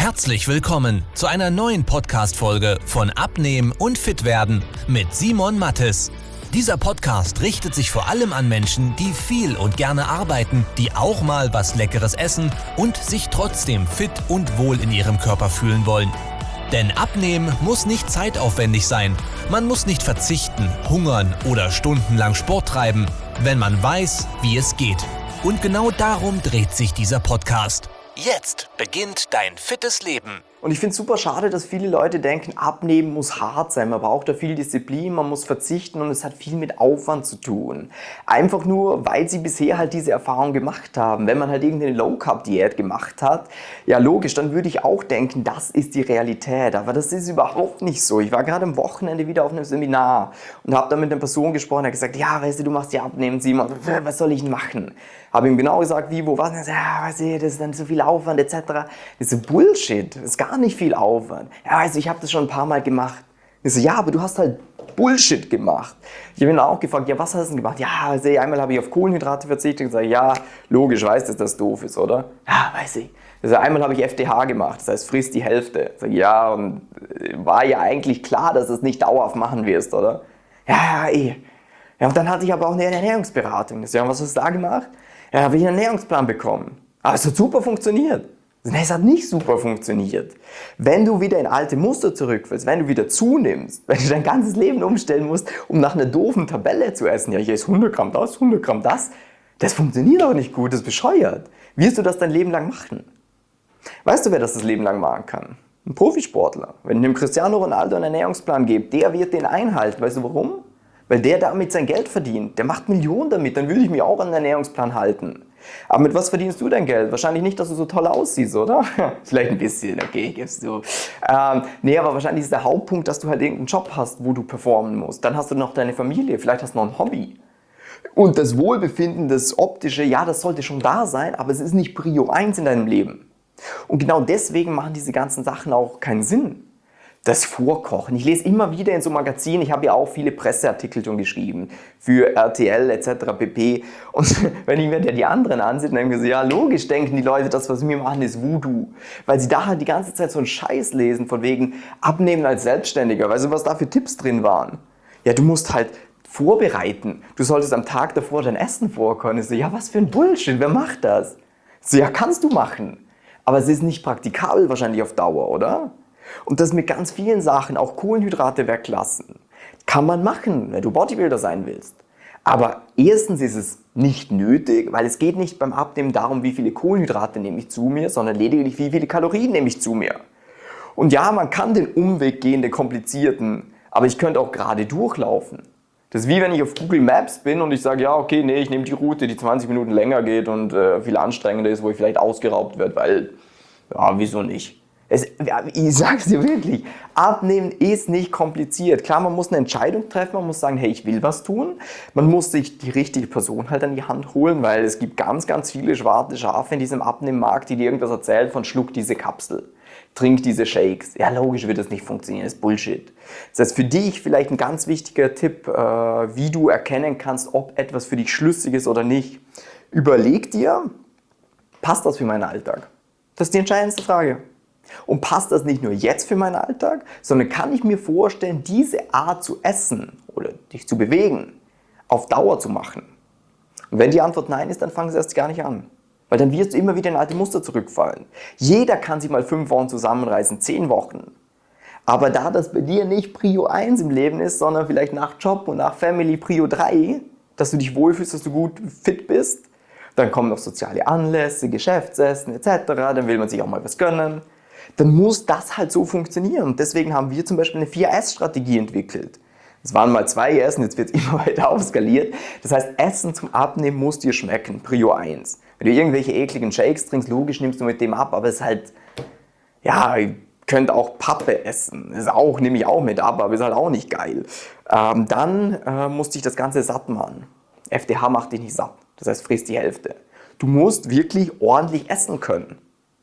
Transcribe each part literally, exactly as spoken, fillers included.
Herzlich willkommen zu einer neuen Podcast-Folge von Abnehmen und Fitwerden mit Simon Mattes. Dieser Podcast richtet sich vor allem an Menschen, die viel und gerne arbeiten, die auch mal was Leckeres essen und sich trotzdem fit und wohl in ihrem Körper fühlen wollen. Denn Abnehmen muss nicht zeitaufwendig sein. Man muss nicht verzichten, hungern oder stundenlang Sport treiben, wenn man weiß, wie es geht. Und genau darum dreht sich dieser Podcast. Jetzt beginnt dein fittes Leben. Und ich finde es super schade, dass viele Leute denken, Abnehmen muss hart sein, man braucht da viel Disziplin, man muss verzichten und es hat viel mit Aufwand zu tun. Einfach nur, weil sie bisher halt diese Erfahrung gemacht haben. Wenn man halt irgendeine Low-Carb-Diät gemacht hat, ja logisch, dann würde ich auch denken, das ist die Realität. Aber das ist überhaupt nicht so. Ich war gerade am Wochenende wieder auf einem Seminar und habe da mit einer Person gesprochen, die hat gesagt, ja, weißt du, du machst ja Abnehmen, Simon, was soll ich denn machen? Habe ihm genau gesagt, wie, wo, was, und er sagt, ja, weißt du, das ist dann so viel Aufwand et cetera. Das ist so Bullshit, das ist gar nicht viel Aufwand. Ja, also ich habe das schon ein paar Mal gemacht. Ich so, ja, aber du hast halt Bullshit gemacht. Ich habe ihn auch gefragt, ja, was hast du denn gemacht? Ja, also einmal habe ich auf Kohlenhydrate verzichtet und gesagt, ja, logisch, weißt du, dass das doof ist, oder? Ja, weiß ich. Also einmal habe ich F D H gemacht, das heißt, frisst die Hälfte. Ich sage, ja, und war ja eigentlich klar, dass du es nicht dauerhaft machen wirst, oder? Ja, ja, eh. Ja, und dann hatte ich aber auch eine Ernährungsberatung. Ich sage, ja, was hast du da gemacht? Ja, habe ich einen Ernährungsplan bekommen. Aber es hat super funktioniert. Nein, es hat nicht super funktioniert. Wenn du wieder in alte Muster zurückfällst, wenn du wieder zunimmst, wenn du dein ganzes Leben umstellen musst, um nach einer doofen Tabelle zu essen, ja, ich esse hundert Gramm das, hundert Gramm das, das funktioniert auch nicht gut, das ist bescheuert. Wirst du das dein Leben lang machen? Weißt du, wer das das Leben lang machen kann? Ein Profisportler. Wenn ich dem Cristiano Ronaldo einen Ernährungsplan gebe, der wird den einhalten. Weißt du warum? Weil der damit sein Geld verdient. Der macht Millionen damit, dann würde ich mich auch an den Ernährungsplan halten. Aber mit was verdienst du dein Geld? Wahrscheinlich nicht, dass du so toll aussiehst, oder? Vielleicht ein bisschen, okay, gibst du. Ähm, nee, aber wahrscheinlich ist der Hauptpunkt, dass du halt irgendeinen Job hast, wo du performen musst. Dann hast du noch deine Familie, vielleicht hast du noch ein Hobby. Und das Wohlbefinden, das Optische, ja, das sollte schon da sein, aber es ist nicht Prio eins in deinem Leben. Und genau deswegen machen diese ganzen Sachen auch keinen Sinn. Das Vorkochen. Ich lese immer wieder in so Magazinen, ich habe ja auch viele Presseartikel schon geschrieben, für R T L et cetera pp. Und wenn ich mir die anderen ansehe, dann denke ich so, ja logisch denken die Leute, das was wir machen ist Voodoo. Weil sie da halt die ganze Zeit so einen Scheiß lesen, von wegen Abnehmen als Selbstständiger. Weißt du, was da für Tipps drin waren? Ja, du musst halt vorbereiten. Du solltest am Tag davor dein Essen vorkochen. Ich so, ja was für ein Bullshit, wer macht das? Ich so, ja kannst du machen. Aber es ist nicht praktikabel wahrscheinlich auf Dauer, oder? Und das mit ganz vielen Sachen, auch Kohlenhydrate weglassen, kann man machen, wenn du Bodybuilder sein willst. Aber erstens ist es nicht nötig, weil es geht nicht beim Abnehmen darum, wie viele Kohlenhydrate nehme ich zu mir, sondern lediglich, wie viele Kalorien nehme ich zu mir. Und ja, man kann den Umweg gehen, den komplizierten, aber ich könnte auch gerade durchlaufen. Das ist wie wenn ich auf Google Maps bin und ich sage, ja okay, nee, ich nehme die Route, die zwanzig Minuten länger geht und äh, viel anstrengender ist, wo ich vielleicht ausgeraubt werde, weil, ja, wieso nicht? Es, ich sag's dir wirklich, Abnehmen ist nicht kompliziert. Klar, man muss eine Entscheidung treffen, man muss sagen, hey, ich will was tun. Man muss sich die richtige Person halt an die Hand holen, weil es gibt ganz, ganz viele schwarze Schafe in diesem Abnehmmarkt, die dir irgendwas erzählen von schluck diese Kapsel, trink diese Shakes. Ja, logisch wird das nicht funktionieren, das ist Bullshit. Das heißt, für dich vielleicht ein ganz wichtiger Tipp, äh, wie du erkennen kannst, ob etwas für dich schlüssig ist oder nicht. Überleg dir, passt das für meinen Alltag? Das ist die entscheidendste Frage. Und passt das nicht nur jetzt für meinen Alltag, sondern kann ich mir vorstellen, diese Art zu essen oder dich zu bewegen, auf Dauer zu machen? Und wenn die Antwort nein ist, dann fangen sie erst gar nicht an. Weil dann wirst du immer wieder in alte Muster zurückfallen. Jeder kann sich mal fünf Wochen zusammenreißen, zehn Wochen. Aber da das bei dir nicht Prio eins im Leben ist, sondern vielleicht nach Job und nach Family Prio drei, dass du dich wohlfühlst, dass du gut fit bist, dann kommen noch soziale Anlässe, Geschäftsessen et cetera, dann will man sich auch mal was gönnen. Dann muss das halt so funktionieren. Und deswegen haben wir zum Beispiel eine vier S Strategie entwickelt. Es waren mal zwei Essen, jetzt wird es immer weiter aufskaliert. Das heißt, Essen zum Abnehmen muss dir schmecken, Prio eins. Wenn du irgendwelche ekligen Shakes trinkst, logisch nimmst du mit dem ab, aber es ist halt, ja, ihr könnt auch Pappe essen. Das ist auch, nehme ich auch mit ab, aber ist halt auch nicht geil. Ähm, dann äh, musst dich das Ganze satt machen. F D H macht dich nicht satt, das heißt, frisst die Hälfte. Du musst wirklich ordentlich essen können.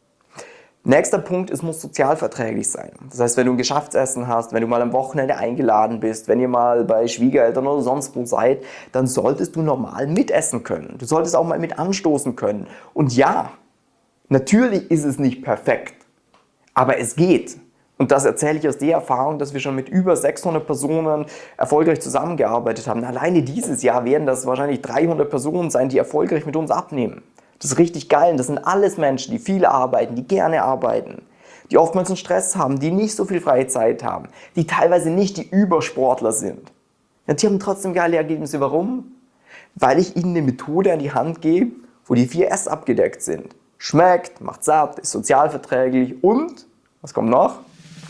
Nächster Punkt, es muss sozialverträglich sein. Das heißt, wenn du ein Geschäftsessen hast, wenn du mal am Wochenende eingeladen bist, wenn ihr mal bei Schwiegereltern oder sonst wo seid, dann solltest du normal mitessen können. Du solltest auch mal mit anstoßen können. Und ja, natürlich ist es nicht perfekt. Aber es geht. Und das erzähle ich aus der Erfahrung, dass wir schon mit über sechshundert Personen erfolgreich zusammengearbeitet haben. Alleine dieses Jahr werden das wahrscheinlich dreihundert Personen sein, die erfolgreich mit uns abnehmen. Das ist richtig geil. Und das sind alles Menschen, die viel arbeiten, die gerne arbeiten, die oftmals einen Stress haben, die nicht so viel freie Zeit haben, die teilweise nicht die Übersportler sind. Und die haben trotzdem geile Ergebnisse. Warum? Weil ich ihnen eine Methode an die Hand gebe, wo die vier S abgedeckt sind. Schmeckt, macht satt, ist sozialverträglich und, was kommt noch?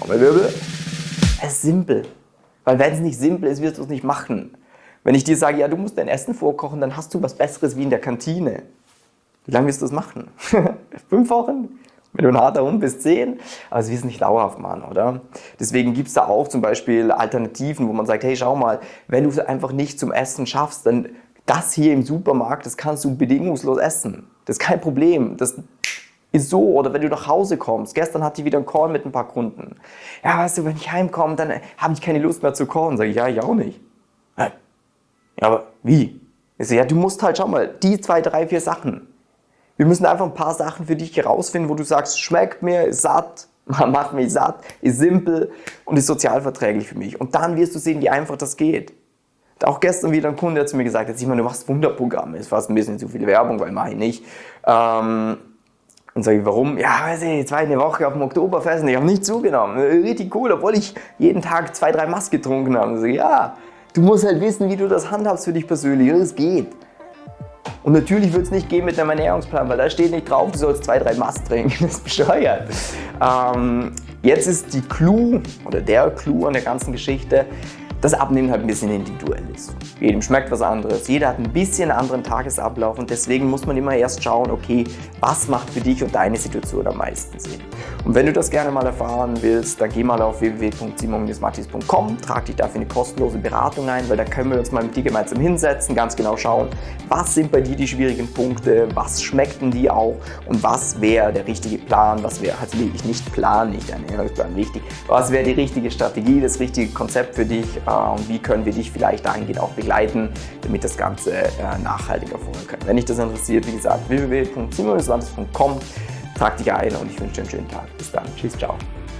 Es ist simpel. Weil wenn es nicht simpel ist, wirst du es nicht machen. Wenn ich dir sage, ja, du musst dein Essen vorkochen, dann hast du was Besseres wie in der Kantine. Wie lange wirst du das machen? Fünf Wochen? Wenn du ein harter Hund bist, zehn? Aber es wirst nicht dauerhaft machen, oder? Deswegen gibt es da auch zum Beispiel Alternativen, wo man sagt, hey, schau mal, wenn du es einfach nicht zum Essen schaffst, dann das hier im Supermarkt, das kannst du bedingungslos essen. Das ist kein Problem. Das ist so. Oder wenn du nach Hause kommst. Gestern hatte ich wieder einen Call mit ein paar Kunden. Ja, weißt du, wenn ich heimkomme, dann habe ich keine Lust mehr zu kochen. Sag ich, ja, ich auch nicht. Ja, aber wie? Ich sage, ja, du musst halt, schau mal, die zwei, drei, vier Sachen. Wir müssen einfach ein paar Sachen für dich herausfinden, wo du sagst, schmeckt mir, ist satt, macht mich satt, ist simpel und ist sozialverträglich für mich. Und dann wirst du sehen, wie einfach das geht. Auch gestern wieder ein Kunde hat zu mir gesagt, jetzt, ich meine, du machst Wunderprogramme, ist fast ein bisschen zu viel Werbung, weil mache ich nicht. Ähm, und sage ich, warum? Ja, weiß ich, jetzt war ich eine Woche auf dem Oktoberfest und ich habe nicht zugenommen. Richtig cool, obwohl ich jeden Tag zwei, drei Maß getrunken habe. Und ich sage, ja, du musst halt wissen, wie du das handhabst für dich persönlich. Und es geht. Und natürlich wird es nicht gehen mit einem Ernährungsplan, weil da steht nicht drauf, du sollst zwei, drei Maß trinken. Das ist bescheuert. Ähm, jetzt ist die Clou, oder der Clou an der ganzen Geschichte, dass Abnehmen halt ein bisschen individuell ist. Jedem schmeckt was anderes, jeder hat ein bisschen einen anderen Tagesablauf und deswegen muss man immer erst schauen, okay, was macht für dich und deine Situation am meisten Sinn. Und wenn du das gerne mal erfahren willst, dann geh mal auf w w w punkt simon Bindestrich mattis punkt com, trag dich dafür eine kostenlose Beratung ein, weil da können wir uns mal mit dir gemeinsam hinsetzen, ganz genau schauen, was sind bei dir die schwierigen Punkte, was schmeckt denn dir auch und was wäre der richtige Plan, was wäre, also wirklich nicht Plan, nicht ein Ernährungsplan, wichtig, was wäre die richtige Strategie, das richtige Konzept für dich, und wie können wir dich vielleicht dahingehend auch begleiten, damit das Ganze äh, nachhaltig erfolgen kann. Wenn dich das interessiert, wie gesagt, w w w punkt simon Bindestrich mattis punkt com, trag dich ein und ich wünsche dir einen schönen Tag. Bis dann. Tschüss, ciao.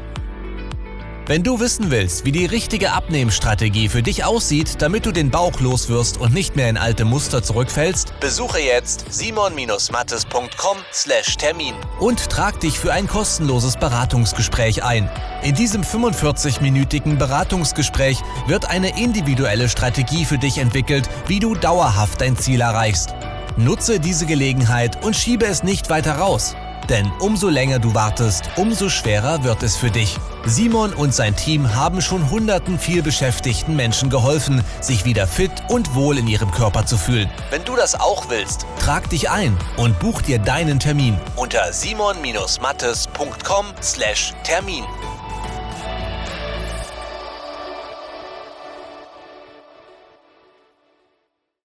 Wenn du wissen willst, wie die richtige Abnehmstrategie für dich aussieht, damit du den Bauch loswirst und nicht mehr in alte Muster zurückfällst, besuche jetzt simon Bindestrich mattis punkt com slash Termin und trag dich für ein kostenloses Beratungsgespräch ein. In diesem fünfundvierzig-minütigen Beratungsgespräch wird eine individuelle Strategie für dich entwickelt, wie du dauerhaft dein Ziel erreichst. Nutze diese Gelegenheit und schiebe es nicht weiter raus. Denn umso länger du wartest, umso schwerer wird es für dich. Simon und sein Team haben schon hunderten vielbeschäftigten Menschen geholfen, sich wieder fit und wohl in ihrem Körper zu fühlen. Wenn du das auch willst, trag dich ein und buch dir deinen Termin unter simon Bindestrich mattis punkt com slash Termin.